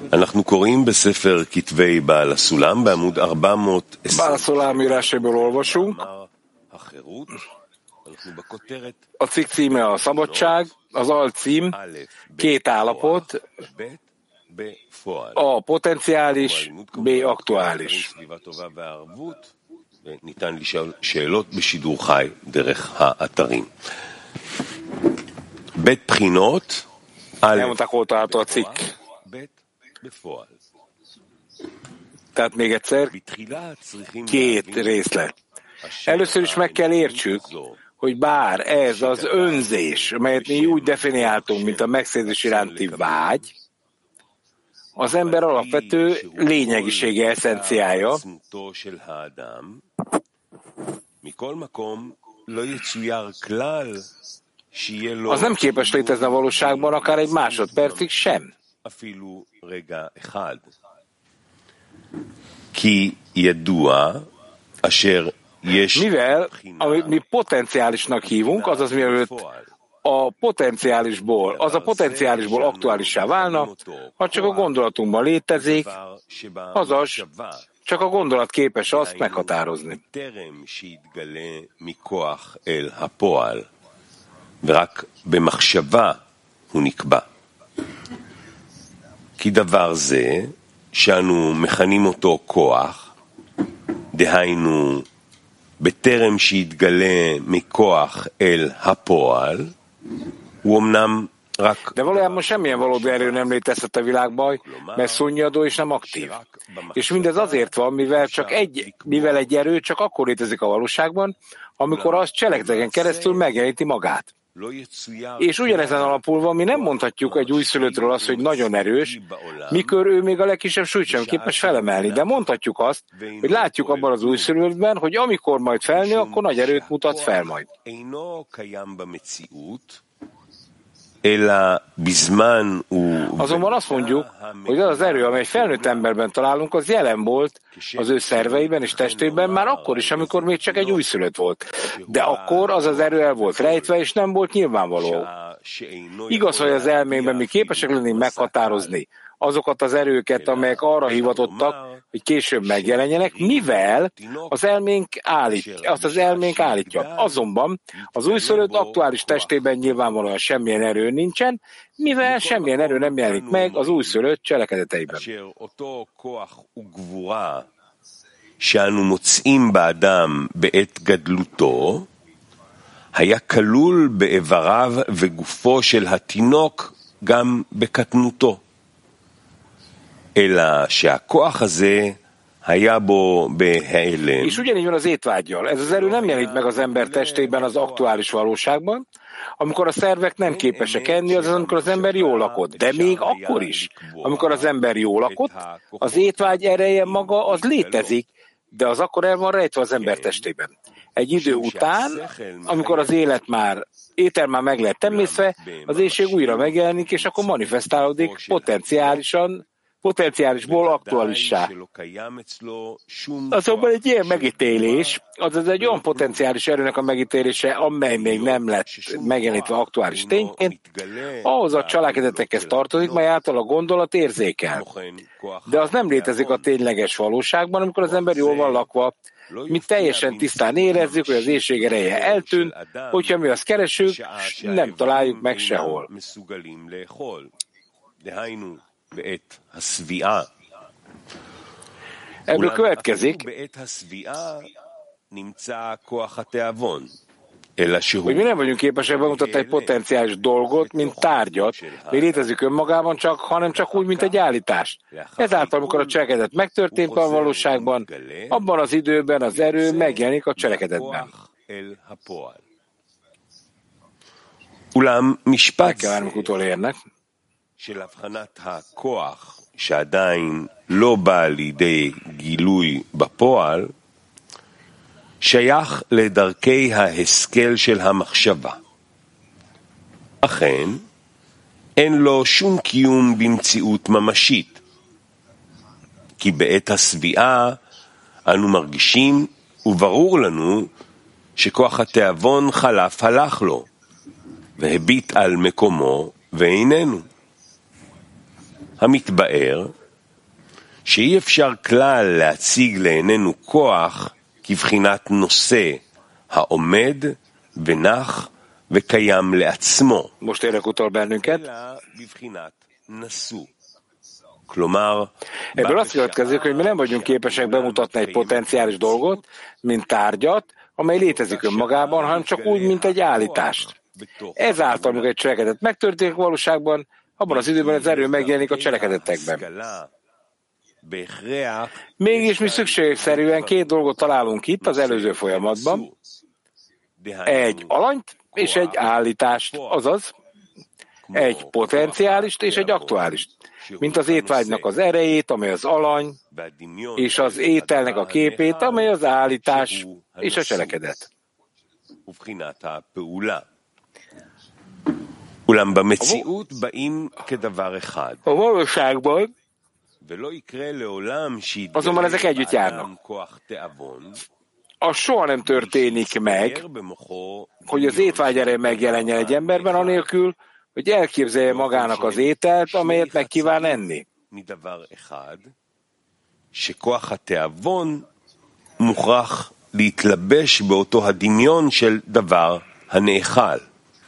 אנחנו קוראים בספר כתבי בעל הסולם בעמוד 420. Bál Szulám írásaiból olvasunk. A cikk címe a szabadság, az alcím két állapot, A potenciális, B aktuális. ניתן לשאול שאלות בשידור חי דרך האתרים. בית בחינות, Elmondták, hol található a cikk. Tehát még egyszer, két részlet. Először is meg kell értsük, hogy bár ez az önzés, amelyet mi úgy definiáltunk, mint a megszerzés iránti vágy, az ember alapvető lényegisége, eszenciája, az nem képes létezni a valóságban akár egy másodpercig sem. Mivel, amit mi potenciálisnak hívunk, azaz mielőtt a potenciálisból aktuálissá válna, ha csak a gondolatunkban létezik, azaz csak a gondolat képes azt meghatározni. ורק במחשבה הוא נקבע. כי דבר זה, שאנו מכנים אותו כוח, דהיינו, בטרם שיתגלה מכוח אל הפועל, הוא אמנם רק... De valójában semmilyen valódi erő nem létezhet a világban, mert szunnyadó és nem aktív. És mindez azért van, mivel egy erő csak akkor létezik a valóságban, amikor az cselekedeten keresztül megjeleníti magát. És ugyanezen alapulva mi nem mondhatjuk egy újszülöttről azt, hogy nagyon erős, mikor ő még a legkisebb súlyt sem képes felemelni, de mondhatjuk azt, hogy látjuk abban az újszülöttben, hogy amikor majd felnő, akkor nagy erőt mutat fel majd. Azonban azt mondjuk, hogy az az erő, amely felnőtt emberben találunk, az jelen volt az ő szerveiben és testében már akkor is, amikor még csak egy újszülött volt. De akkor az az erő el volt rejtve, és nem volt nyilvánvaló. Igaz, hogy az elménkben mi képesek lennénk meghatározni azokat az erőket, amelyek arra hivatottak, hogy később megjelenjenek, mivel az elménk állítja. Azonban az újszülött aktuális testében nyilvánvalóan semmilyen erő nincsen, mivel semmilyen erő nem jelenik meg az újszülött cselekedeteiben. שאנו מוצאים באדם בעת גדלותו, היה כלול באיבריו וגופו של התינוק גם בקטנותו. אלא שהכוח הזה היה bó בהיעלם. És ugyanígy van az étvággyal. Ez az erő nem jelent meg az ember testében az aktuális valóságban, amikor a szervek nem képesek enni, az amikor az ember jól lakott. De még akkor is, amikor az ember jól lakott, az étvágy ereje maga az létezik, de az akkor el van rejtve az ember testében. Egy idő után, amikor az étel már meg lehet temészve, az éhség újra megjelenik, és akkor manifestálódik potenciálisból aktuálissá. Azonban egy ilyen megítélés, azaz egy olyan potenciális erőnek a megítélése, amely még nem lett megjelenítve aktuális tényként, ahhoz a cselekedetekhez tartozik, mely által a gondolat érzékel. De az nem létezik a tényleges valóságban, amikor az ember jól van lakva, mi teljesen tisztán érezzük, hogy az éhség ereje eltűnt, hogyha mi azt keresünk, nem találjuk meg sehol. Ebből következik, hogy mi nem vagyunk képesek bemutatni egy potenciális dolgot, mint tárgyat, mi létezik önmagában csak, hanem csak úgy, mint egy állítás. Ezáltal, amikor a cselekedet megtörtént a valóságban, abban az időben az erő megjelenik a cselekedetben. Meg kell várnunk utolérnek. של הבחנת הכוח שעדיין לא בא לידי גילוי בפועל, שייך לדרכי ההשכל של המחשבה. אכן, אין לו שום קיום במציאות ממשית, כי בעת הסביעה אנו מרגישים וברור לנו שכוח התיאבון חלף הלך לו, והביט על מקומו ואיננו. המתבאר שאי אפשר כלל להציג לעינינו כוח כבחינת נושא העומד ונח וקיים לעצמו, אלא בבחינת נשוא. Ebből azt következik, hogy mi nem vagyunk képesek bemutatni egy potenciális dolgot, mint tárgyat, amely létezik önmagában, hanem csak úgy, mint egy állítást. Ezáltal, amikor egy cselekedet megtörténik valóságban, abban az időben az erő megjelenik a cselekedetekben. Mégis mi szükségszerűen két dolgot találunk itt az előző folyamatban. Egy alanyt és egy állítást, azaz egy potenciálist és egy aktuálist, mint az étvágynak az erejét, amely az alany, és az ételnek a képét, amely az állítás és a cselekedet. A valóságban azonban ezek együtt járnak. Az soha nem történik meg, hogy az étvágy ereje megjelenjen egy emberben, anélkül, hogy elképzelje magának az ételt, amelyet meg kíván enni. שכוח התיאבון מוכרח להתלבש באותו הדמיון של דבר הנאכל.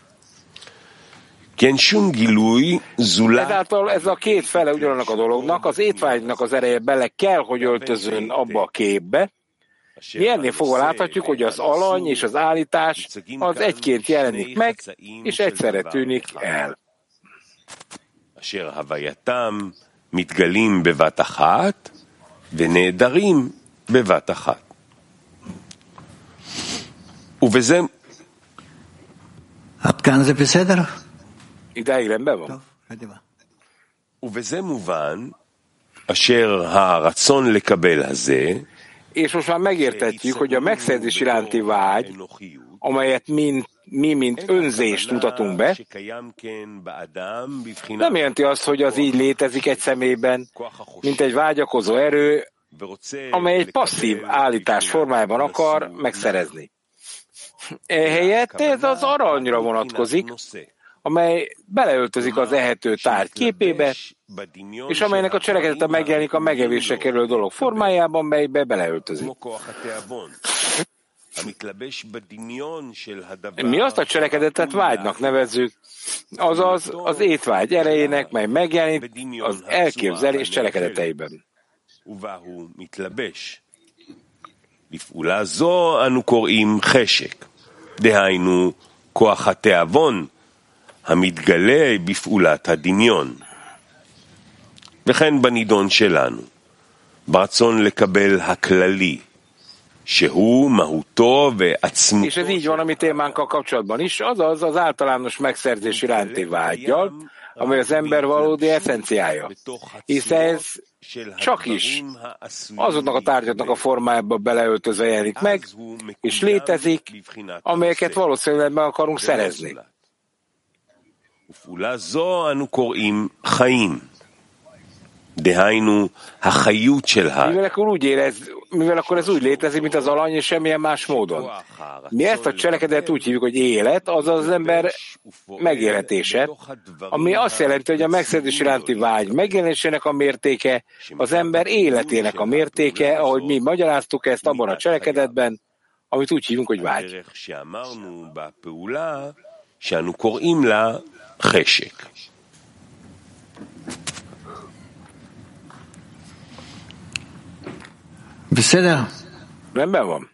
כי אין שום גילוי זולת. Ezáltal ez a két fele ugyanannak a dolognak, az étvágynak az ereje bele kell, hogy öltözön abba a képbe. Mi ennél fogva láthatjuk, hogy az alany és az állítás az egyként jelenik meg, és egyszerre tűnik el. אשר הווייתם מתגלים בבת אחת ונעדרים בבת אחת. ובזה עד כאן זה בסדר? Ideig rendben van. ובזה מובן אשר הרצון לקבל הזה, és most már megértetjük, hogy a megszerzés iránti vágy, amelyet mi mint önzést mutatunk be, nem jelenti azt, hogy az így létezik egy személyben, mint egy vágyakozó erő, amely egy passzív állítás formájában akar megszerezni. Ehelyett ez az aranyra vonatkozik, amely beleöltözik az ehető tárgy képébe, és amelynek a cselekedete megjelenik a megevésre kerülő dolog formájában, melybe beleöltözik. Mi azt a cselekedetet vágynak nevezzük, azaz az étvágy erejének, mely megjelenik az elképzelés cselekedeteiben. לפעולה זו אנו קוראים חשק, דהיינו כוח התיאבון המתגלה בפעולת הדמיון. וכן בנידון שלנו, ברצון לקבל הכללי, שהוא מהותו ועצמותו. És ez így van a mi témánkkal kapcsolatban is, azaz az általános megszerzés iránti vággyal, amely az ember valódi eszenciája. Hisz ez csak is azoknak a tárgyaknak a formájába beleöltözve jelenik meg, és létezik, amelyeket valószínűleg meg akarunk szerezni. ופעולה זו אנו קוראים חיים. דהיינו, החיות של mivel akkor ez úgy létezik, mint az alany, és semmilyen más módon. Mi ezt a cselekedet úgy hívjuk, hogy élet, azaz az ember megélhetése, ami azt jelenti, hogy a megszerzés iránti vágy megjelenésének a mértéke, az ember életének a mértéke, ahogy mi magyaráztuk ezt abban a cselekedetben, amit úgy hívunk, hogy vágy. שאנו קוראים לה חשק. בסדר. Rendben van.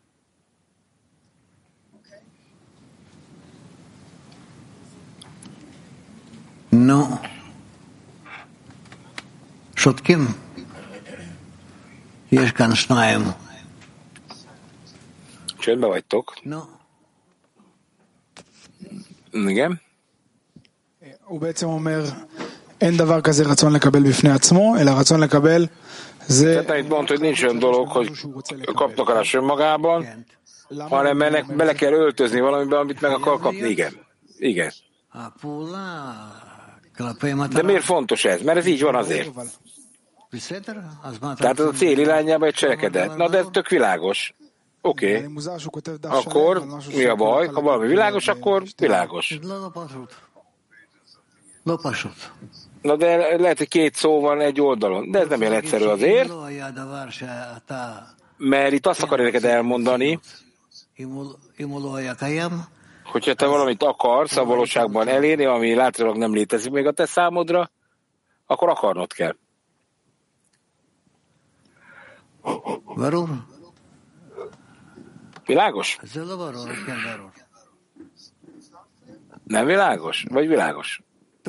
נו. שותקים. יש כאן שניים. Csöndbe vagytok. נו. Igen. הוא בעצם אומר, אין דבר כזה רצון לקבל בפני עצמו, אלא רצון לקבל זה... Tehát itt mondta, hogy nincs olyan dolog, hogy kapnak a önmagában, hanem ennek bele kell öltözni valamiben, amit meg akar kapni. Igen. Igen. De miért fontos ez? Mert ez így van azért. Tehát ez a cél irányába egy cselekedet. Na de ez tök világos. Oké. Akkor mi a baj? Ha valami világos, akkor világos. Na de lehet, hogy két szó van egy oldalon, de ez nem ilyen egyszerű azért, mert itt azt akarja neked elmondani, hogyha te valamit akarsz a valóságban elérni, ami látszólag nem létezik még a te számodra, akkor akarnod kell. Világos? Nem világos? Vagy világos?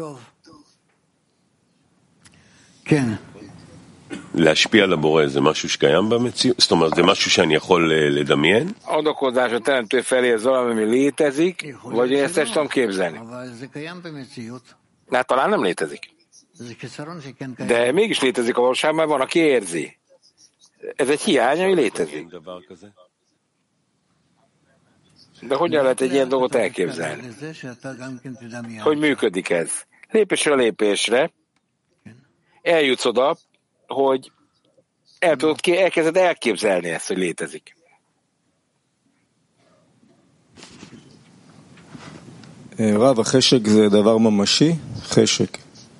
להשפיע על הבורא זה משהו שקיים במציאות? זאת אומרת, זה משהו שאני יכול לדמיין? Adakozás a teremtő felé ez valami, ami létezik, vagy én ezt tudom képzelni? Hát talán nem létezik. De mégis létezik a valóságban, mert van, aki érzi. Ez egy hiány, ami létezik. De hogyan lehet egy ilyen dolgot elképzelni? Hogy működik ez? Lépésről lépésre eljutsz oda, hogy elkezded elképzelni ezt, hogy létezik. רב, החשק זה דבר ממשי? חשק.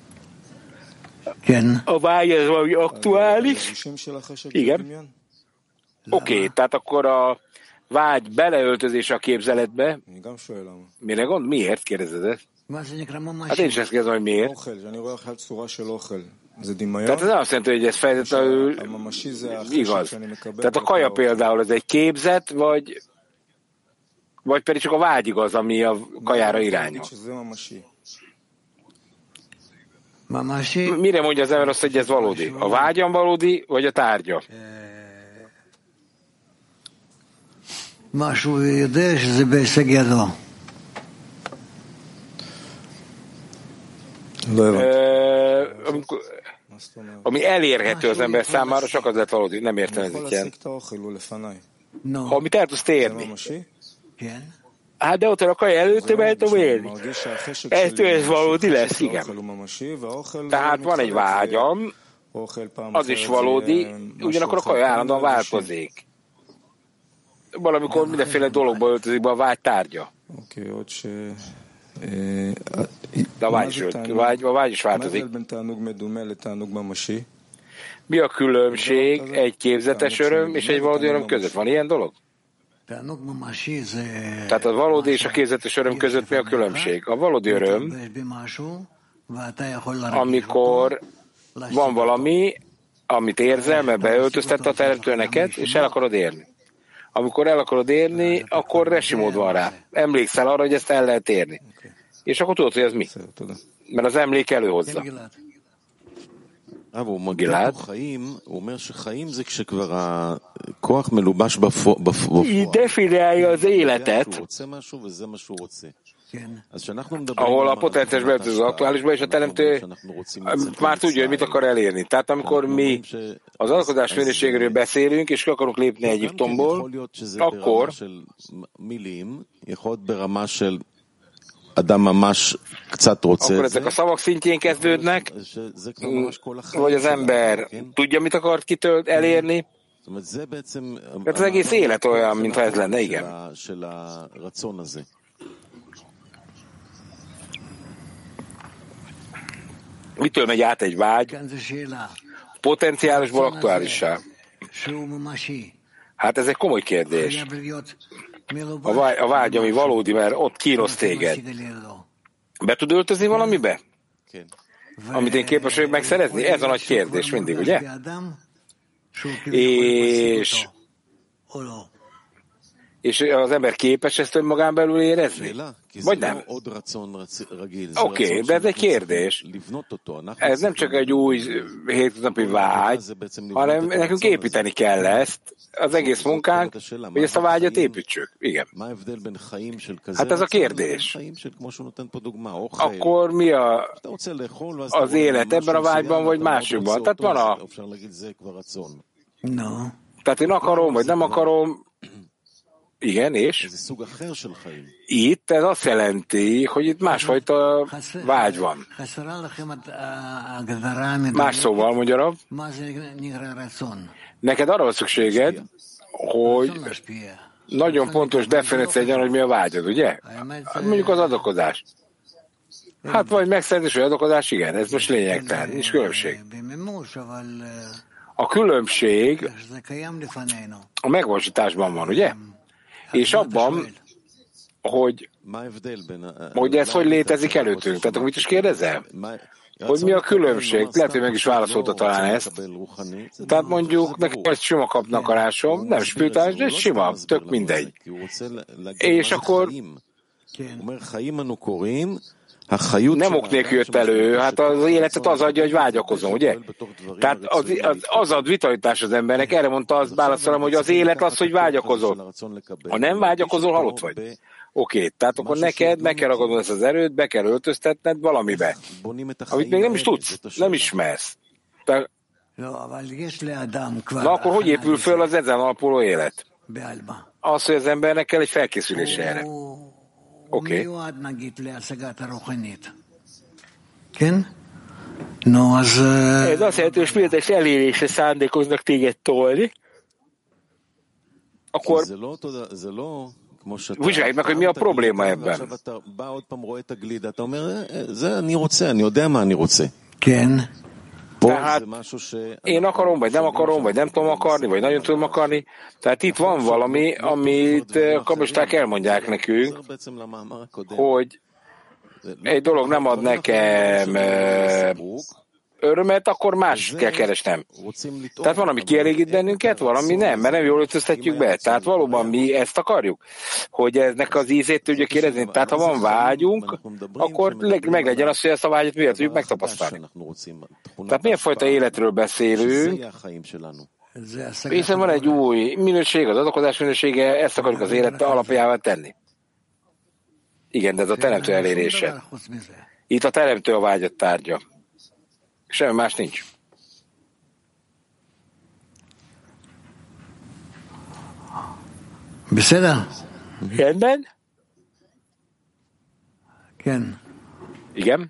A vágy ez valami aktuális? Igen. Oké, tehát akkor a vágy beleöltözés a képzeletbe. Mire gond? Miért kérdezed ezt? Hát én is ezt kérdezem, hogy miért. Tehát ez azt jelenti, hogy ez feltétlenül igaz. Tehát a kaja például ez egy képzet, vagy pedig csak a vágy igaz, ami a kajára irányul. Mire mondja az ember azt, hogy ez valódi? A vágyam valódi, vagy a tárgya? Ami elérhető az ember számára, csak az lett valódi. Nem értem ez ilyen. Ha amit el tudsz érni. Hát de ott a kaja előtt, el tudom élni. Ettől ez valódi lesz, igen. Tehát van egy vágyam, az is valódi, ugyanakkor a kaja állandóan változik. Valamikor mindenféle dologba öltözik be a vágy tárgya. De a vágy is változik. Mi a különbség egy képzetes öröm és egy valódi öröm között? Van ilyen dolog? Tehát a valódi és a képzetes öröm között mi a különbség? A valódi öröm, amikor van valami, amit érzel, mert beöltöztette a teremtő neked, és el akarod érni. Amikor el akarod érni, akkor resimód van rá. Emlékszel arra, hogy ezt el lehet érni. És akkor tudod, hogy ez mi. Mert az emlék előhozza. הוא מגלה פה חיים, הוא אומר שחיים זה כשכבר הכוח מלובש בפועל. definiálja az életet, הוא רוצה משהו וזה מה שהוא רוצה. ahol a potenciális beöltöző az aktuálisba, és a teremtő már tudja, hogy mit akar elérni. Tehát amikor mi az alkotás minőségéről beszélünk, és ki akarunk lépni Egyiptomból, akkor akkor ezek a szavak szintjén kezdődnek, vagy az ember tudja, mit akar elérni. Tehát az egész élet olyan, mintha ez lenne, igen. Mitől megy át egy vágy? Potenciálisból aktuálissá. Hát ez egy komoly kérdés. A vágy, ami valódi, mert ott kínos téged. Be tud öltözni valamibe? Amit én képes vagyok megszerezni? Ez a nagy kérdés mindig, ugye? És az ember képes ezt önmagán belül érezni? Vagy nem? Oké, de ez egy kérdés. Ez nem csak egy új hétköznapi vágy, hanem nekünk építeni kell ezt, az egész munkánk, hogy ezt a vágyat építsük. Igen. Hát ez a kérdés. Akkor mi az élet ebben a vágyban, vagy másikban? Tehát van Tehát én akarom, vagy nem akarom. Igen, és itt ez azt jelenti, hogy itt másfajta vágy van. Más szóval, magyarul, neked arra van szükséged, hogy nagyon pontos definíció legyen, hogy mi a vágyad, ugye? Mondjuk az adakozás. Hát vagy megszerzés, vagy adakozás, igen, ez most lényegtelen, nincs különbség. A különbség a megvalósításban van, ugye? És abban, hogy ez hogy létezik előttünk. Tehát akkor mit is kérdezel? Hogy mi a különbség? Lehet, hogy meg is válaszolta talán ezt. Tehát mondjuk nekem egy sima kapnakarásom, nem spirituális, de sima, tök mindegy. És akkor nem ok nélkül jött elő, hát az életet az adja, hogy vágyakozom, ugye? Tehát az ad vitalitás az embernek, erre mondta azt válaszolom, hogy az élet az, hogy vágyakozol. Ha nem vágyakozol, halott vagy. Oké, tehát akkor neked meg kell ragadnod ezt az erőt, be kell öltöztetned valamibe, amit még nem is tudsz, nem ismersz. Na akkor hogy épül föl az ezen alapuló élet? Az, hogy az embernek kell egy felkészülés erre. Oké. Ez azt jelenti, hogy spirituális elérésre szándékoznak téged tolni, akkor vizsgáljuk meg, hogy mi a probléma ebben. Tehát én akarom, vagy nem tudom akarni, vagy nagyon tudom akarni. Tehát itt van valami, amit a kabalisták elmondják nekünk, hogy egy dolog nem ad nekem örömet, akkor más kell keresnem. Tehát van, ami kielégít bennünket, valami nem, mert nem jól öltöztetjük be. Tehát valóban mi ezt akarjuk, hogy eznek az ízét tudjuk érezni. Tehát ha van vágyunk, akkor meg legyen az, hogy ezt a vágyat miért tudjuk megtapasztalni. Tehát milyen fajta életről beszélünk, hiszen van egy új minőség, az adakozás minősége, ezt akarjuk az élet alapjává tenni. Igen, de ez a teremtő elérése. Itt a teremtő a vágyat tárgya. Semmi más nincs. בסדר? Rendben? כן. Igen?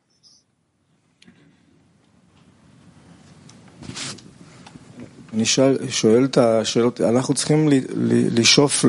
אני שואל את השאלות, אנחנו צריכים לשאוף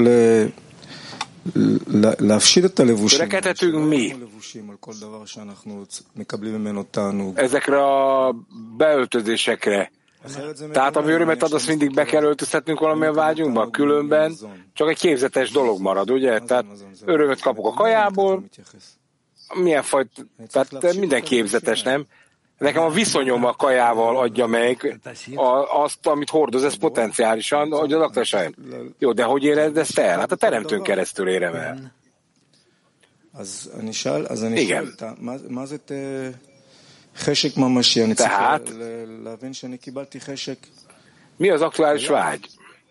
להפשיט את הלבושים. Törekedhetünk mi על כל דבר שאנחנו מקבלים ממנו תענוג. ezekre a beöltözésekre. Tehát ami örömet ad, azt mindig be kell öltöztetnünk valamilyen vágyunkba, különben csak egy képzetes dolog marad, ugye? Tehát örömet kapok a kajából, milyen fajta, tehát minden képzetes, nem? Nekem a viszonyom a kajával adja meg azt, amit hordoz, ez potenciálisan, hogy az aktuálisan. Jó, de hogy érezd ezt el? Hát a teremtőn keresztül érem el. Igen. Tehát mi az aktuális vágy?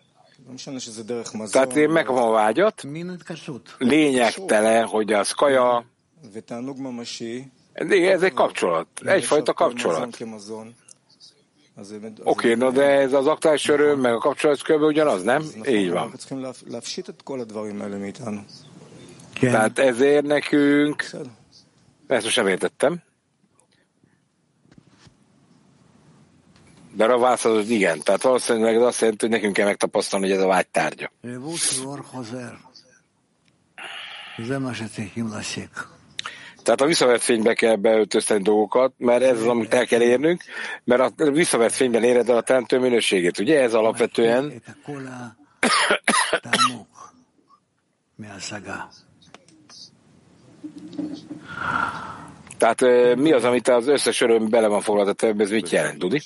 Tehát én megkapom a vágyat, lényegtelen, hogy az kaja, ez egy kapcsolat, egyfajta kapcsolat. Oké, no, de ez az aktuális öröm, meg a kapcsolat kb. Ugyanaz, nem? Így van. Tehát ezért nekünk, ezt most nem értettem, de arra válaszolod, hogy igen. Tehát valószínűleg ez azt jelenti, hogy nekünk kell megtapasztalni, hogy ez a vágy tárgya. Tehát a visszavert fénybe kell beöltözteni dolgokat, mert ez az, amit el kell érnünk, mert a visszavert fényben éred el a teremtő minőségét. Ugye ez alapvetően tehát mi az, amit az összes öröm bele van foglalva, ez mit jelent, Dudi?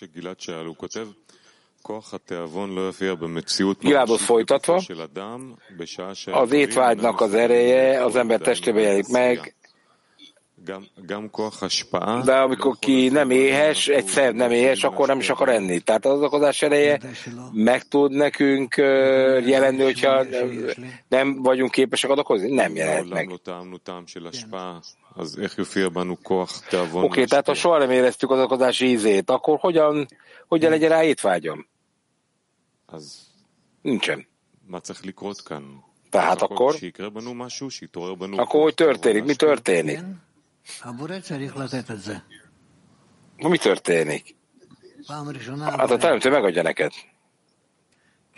Giládot folytatva, az étvágynak az ereje az ember testében jelenik meg, de amikor ki nem éhes, egy szerv nem éhes, akkor nem is akar enni. Tehát az adakozás ereje meg tud nekünk jelenni, hogyha nem vagyunk képesek adakozni? Nem jelent meg. Oké, tehát ha soha nem éreztük az adakozás ízét, akkor hogyan legyen rá étvágyam? Nincsen. Tehát akkor hogy történik? Mi történik? Mi történik? Hát a teremtő megadja neked.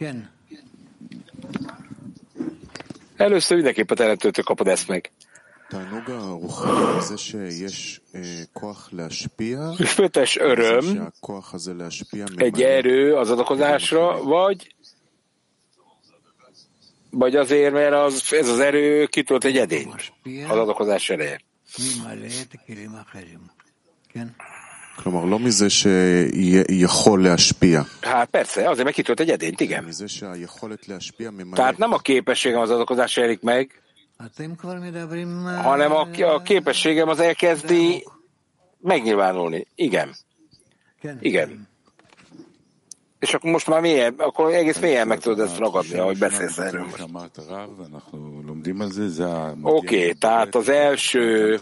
Először mindenképp a teremtőtől kapod ezt meg. Föltes öröm egy erő az adakozásra, vagy azért, mert ez az erő kitölt egy edény az adakozás ereje. Hát persze, azért meg kitölt egy edényt, igen. Tehát nem a képességem az adakozás erik meg, hanem a képességem az elkezdi megnyilvánulni. Igen. Igen. És akkor most már mélyen, akkor egész mélyen meg tudod ezt ragadni, ahogy beszélsz erről most. Oké, tehát az első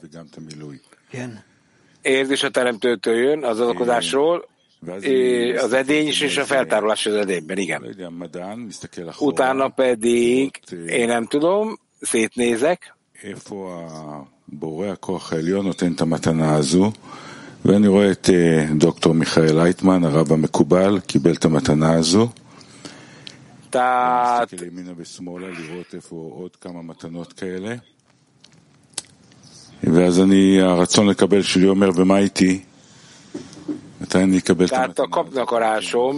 érzés a teremtőtől jön, az adakozásról, az edény is, és a feltárolás az edényben, igen. Utána pedig, én nem tudom, szétnézek, ואני רואה את דוקטור מיכאל לייטמן, הרב המקובל, קיבל את המתנה הזו. מסתכל ימינה ושמאלה לראות איפה עוד כמה מתנות כאלה. ואז הרצון לקבל שלי אומר, ומה איתי? מתי אני אקבל את המתנה הזו?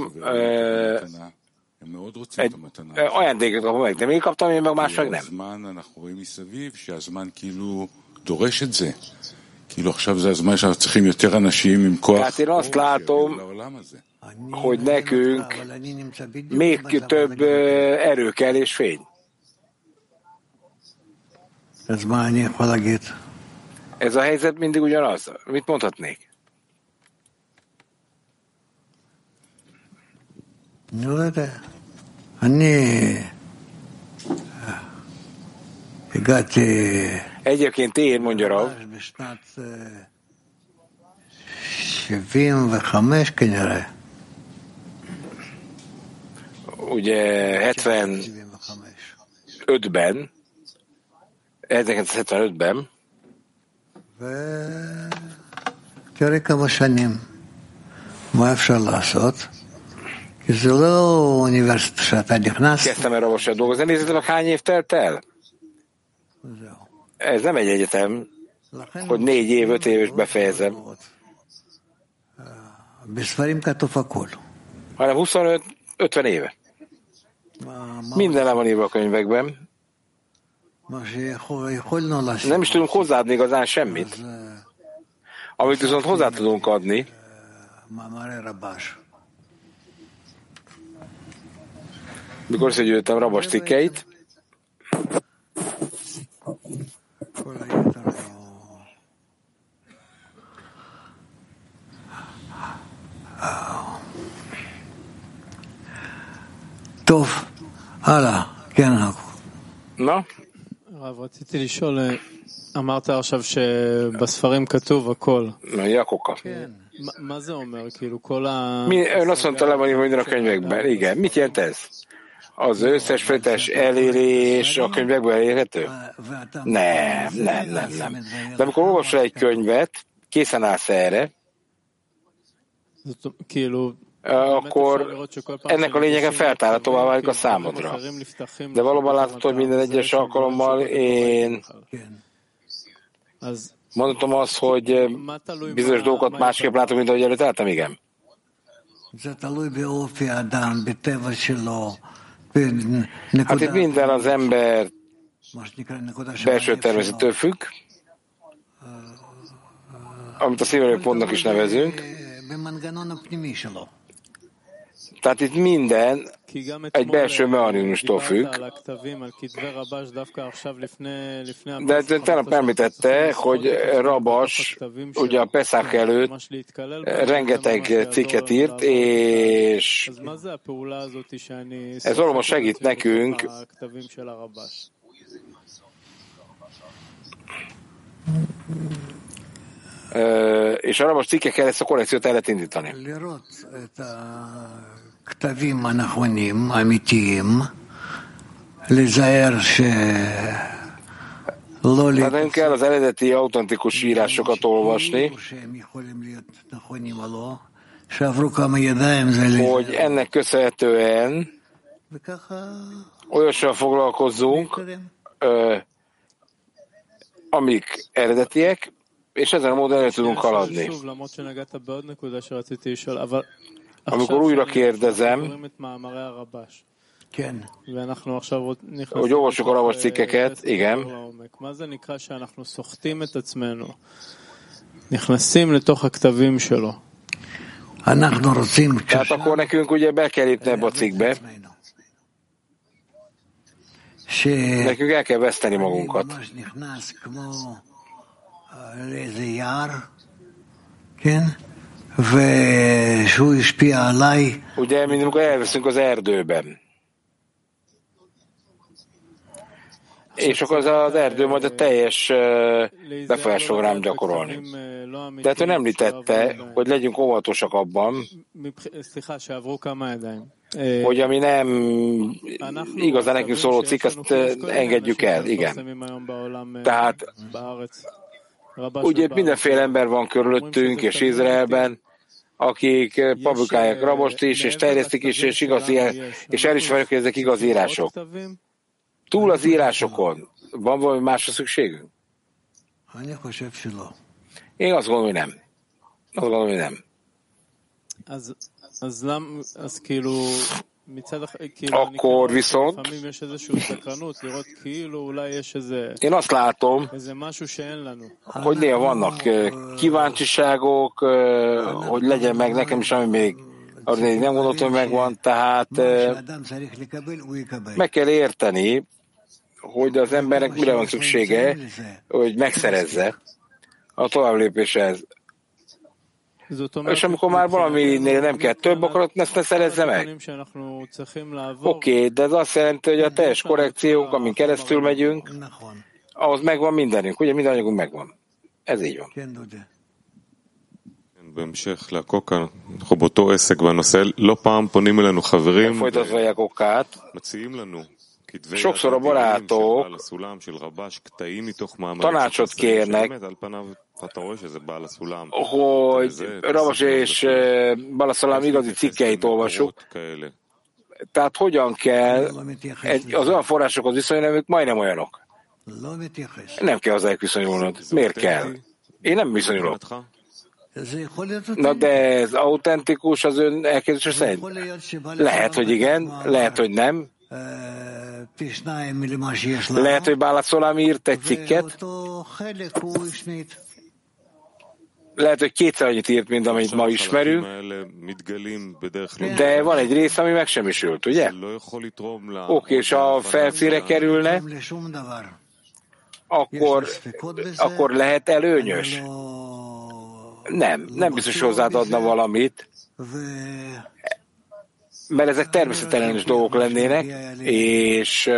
הם מאוד רוצים את המתנה הזו. ajándékot kapom meg, de még kaptam én meg mások nem. הזמן, אנחנו רואים מסביב שהזמן כאילו דורש את זה. כאילו עכשיו זה הזמן שאנחנו צריכים יותר אנשים עם כוח. Tehát én azt látom, hogy nekünk még több erő kell és fény. Ez a helyzet mindig ugyanaz. Mit mondhatnék? Egyébként én, mondja Rav, 75 ugye 75-ben, 1975-ben, תראה כמה שנים, מה אפשר לעשות? כי זה לא אוניברסיטה שאתה נכנס. kezdtem el Ravosra dolgozni. Nézzétek meg, hány év telt el? Ez nem egy egyetem, hogy 4 év, 5 év is befejezem. Hanem 25-50 éve. Minden le van írva a könyvekben. Nem is tudunk hozzáadni igazán semmit. Amit viszont hozzá tudunk adni, mikor összegyűjtöttem Rabas cikkeit, טוב, הלאה, כן, Na? הרב, רציתי לשאול, אמרת עכשיו שבספרים כתוב הכל. Jakoka. מה זה אומר? כאילו כל ה... Ön azt mondta, le van írva minden a könyvekben. Igen, mit jelent ez? Az összes föltes elérés a könyvekben elérhető? Nem. De amikor olvasol egy könyvet, készen állsz erre, akkor ennek a lényege feltárhatóvá válik a számodra. De valóban látható, hogy minden egyes alkalommal én mondhatom azt, hogy bizonyos dolgokat másképp látom, mint ahogy előtt álltam, igen. Hát itt minden az ember belső természettől függ, amit a szívelőpontnak is nevezünk. Tehát itt minden egy belső mechanizmustól függ. De tegnap említette, hogy Rabas ugye a Peszach előtt rengeteg cikket írt, és ez valóban segít nekünk és a Rabas cikkekkel ezt a korrekciót el lehet indítani. כתבים הנכונים, האמיתיים, לזהר שלא hát nem kell az eredeti autentikus írásokat olvasni, hogy ennek köszönhetően olyassal foglalkozzunk, amik eredetiek, és ezen a módon el tudunk haladni. Amikor újra kérdezem, hogy olvassuk a Rabás cikkeket, igen. Tehát akkor nekünk ugye be kell lépni ebbe a cikkbe. Nekünk el kell veszteni magunkat. Ugye, mint amikor elveszünk az erdőben. És akkor az erdő majd a teljes befolyást fog rám gyakorolni. Tehát ő említette, hogy legyünk óvatosak abban, hogy ami nem igazán nekünk szóló cikk, azt engedjük el. Igen. Tehát ugye mindenféle ember van körülöttünk, és Izraelben, akik publikálják Rabost is, és terjesztik is, és elismerjük, hogy ezek igaz írások. Túl az írásokon van valami másra szükségünk? Én azt gondolom, hogy nem. Akkor viszont én azt látom, hogy néha vannak kíváncsiságok, hogy legyen meg nekem is, ami még nem gondoltam, hogy megvan, tehát meg kell érteni, hogy az embernek mire van szüksége, hogy megszerezze a továbblépéshez. És amikor már valaminél nem kell több, akkor ezt ne szerezze meg. Oké, de ez azt jelenti, hogy a teljes korrekciónk, amin keresztül megyünk, ahhoz megvan mindenünk, ugye minden anyagunk megvan. Ez így van. Folytatva Jakokát, sokszor a barátok tanácsot kérnek, hogy Rabas és Balaszalam igazi cikkeit olvasuk. Tehát hogyan kell az olyan forrásokhoz viszonyulni, amik majdnem olyanok. Nem kell hozzájuk viszonyulnod. Miért kell? Én nem viszonyulok. Na de ez autentikus az ön elképzelése szerint? Lehet, hogy igen, lehet, hogy nem. Lehet, hogy Balaszalam írt egy cikket. Lehet, hogy kétszer annyit írt, mint amit ma ismerünk, de van egy rész, ami megsemmisült, ugye? Oké, és ha felszínre kerülne, akkor lehet előnyös. Nem biztos, hogy hozzád adna valamit, mert ezek természetellenes dolgok lennének, és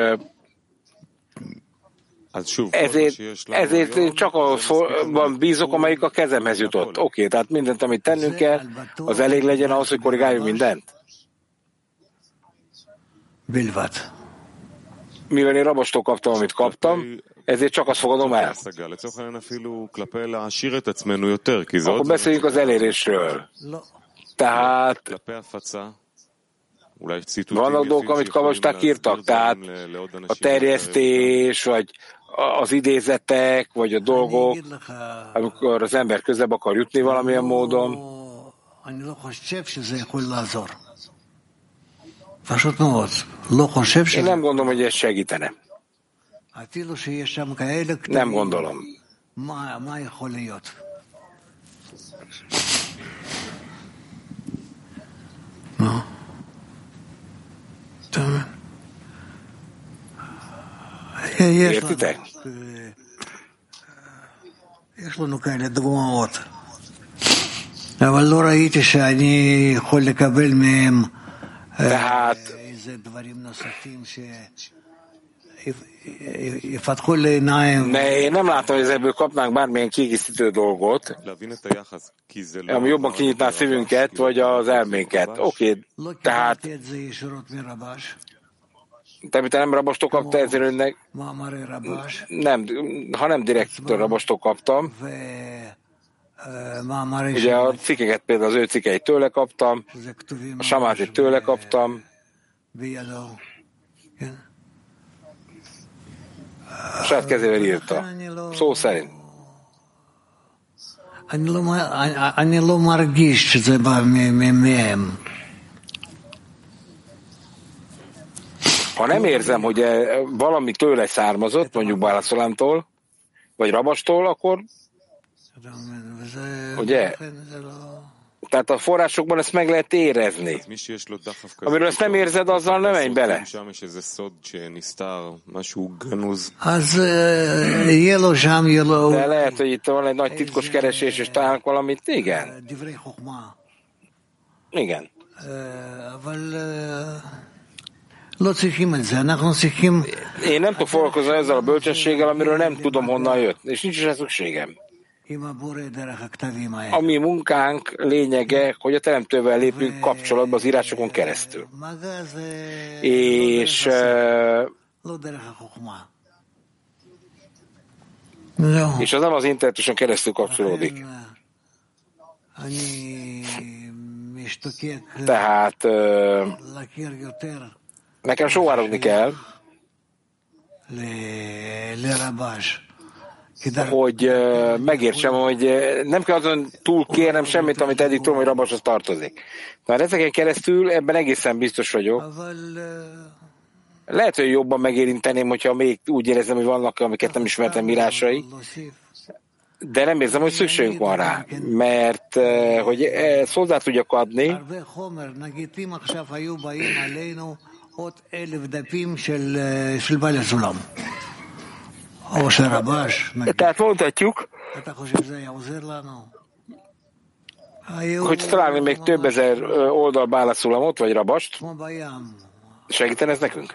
ezért én csak abban bízok, amelyik a kezemhez jutott. Oké, tehát mindent, amit tennünk kell, az elég legyen ahhoz, hogy korrigáljunk mindent. Mivel én Rabostól kaptam, amit kaptam, ezért csak azt fogadom el. Akkor beszéljünk az elérésről. Tehát vannak dolgok, amit Kavasták írtak, tehát a terjesztés, vagy az idézetek, vagy a dolgok, amikor az ember közebb akar jutni valamilyen módon. Én nem gondolom, hogy ez segítene. Nem gondolom. Értitek? יש לנו כאלה דוגמאות, אבל לא ראיתי שאני יכול לקבל מהם איזה דברים נוספים שיפתחו לעיניים. Én nem látom, hogy ebből kapnánk bármilyen kiegészítő dolgot, ami jobban kinyitná a szívünket, vagy az elménket. Oké, tehát te nem Rabostól kaptál, ezért önnek nem, ha nem direkt Rabostól kaptam, ugye a cikkeket például az ő cikkeit tőle kaptam, a Samátit tőle kaptam, Saját kezével írta. Szó szerint. אני לא מרגיש שזה בא מהם. Ha nem érzem, hogy valami tőle származott, mondjuk Bálaszolámtól, vagy Rabastól, akkor ugye? Tehát a forrásokban ezt meg lehet érezni. Amiről ezt nem érzed, azzal nem menj bele. De lehet, hogy itt van egy nagy titkos keresés, és találnak valamit. Igen. Igen. Én nem tudok foglalkozni ezzel a bölcsességgel, amiről nem tudom, honnan jött, és nincs is szükségem. A mi munkánk lényege, hogy a Teremtővel lépünk kapcsolatba az írásokon keresztül. És az nem az interneten keresztül kapcsolódik. Tehát nekem sóvárogni kell, hogy megértsem, hogy nem kell azon túl kérnem semmit, amit eddig tudom, hogy Rabashoz tartozik. Mert ezeken keresztül ebben egészen biztos vagyok. Lehet, hogy jobban megérinteném, hogyha még úgy érzem, hogy vannak, amiket nem ismertem írásai, de nem érzem, hogy szükségünk van rá, mert hogy ezt hozzá tudjak adni, tehát mondhatjuk, hogy találni még több ezer oldal Bálaszolamot, vagy Rabast, segítene ez nekünk?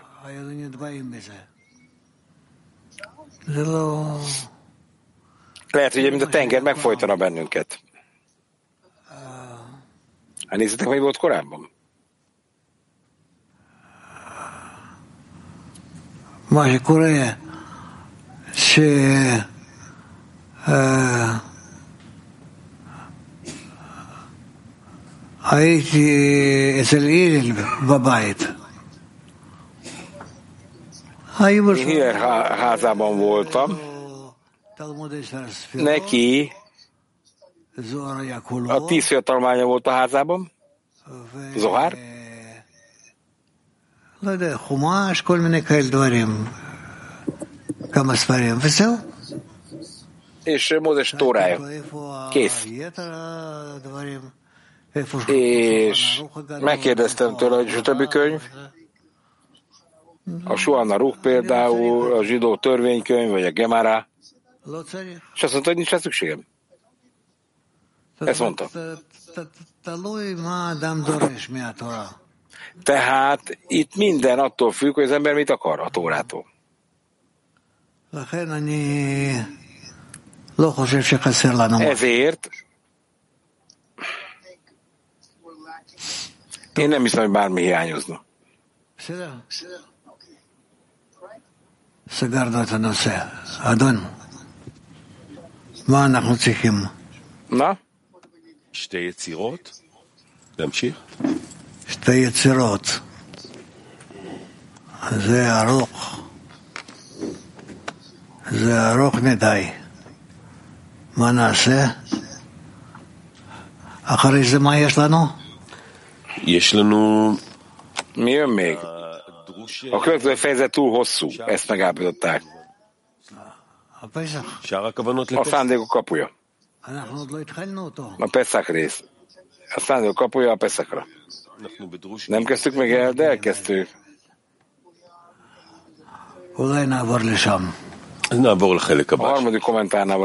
Lehet, hogy mint a tenger megfojtana bennünket. Hát nézzétek, mi volt korábban? מה שקורה הייתי אצל איריל בבית. Én Hiller házában voltam. Neki a 10 fiatalmánya volt a házában. Zohár. לא יודע, חומש, כל מיני כאלה דברים. כמה ספרים, וזהו. És Mózes tórája. Kész. És megkérdeztem tőle, hogy a többi könyv, a Shulchan Aruch például, a zsidó törvénykönyv, vagy a Gemara, és azt mondta, hogy nincs rá szükségem. Ezt mondta. Tehát itt minden attól függ, hogy az ember mit akar a Tórától. Ezért én nem hiszem, hogy bármi hiányozna. סגרנו את הנושא. אדון, מה אנחנו צריכים? מה? שתי יצירות? להמשיך? שתי יצירות. זה ארוך. זה ארוך מדי. מה נעשה? אחרי זה מה יש לנו? יש לנו... Mi jön még? A következő fejezet túl hosszú, ezt megállapították. A szándékok kapuja. A Peszach rész. A szándékok kapuja a Peszachra. Nem kezdtük még el, de elkezdtük. אולי נעבור לשם. נעבור לחלק הבא. A harmadik kommentárnál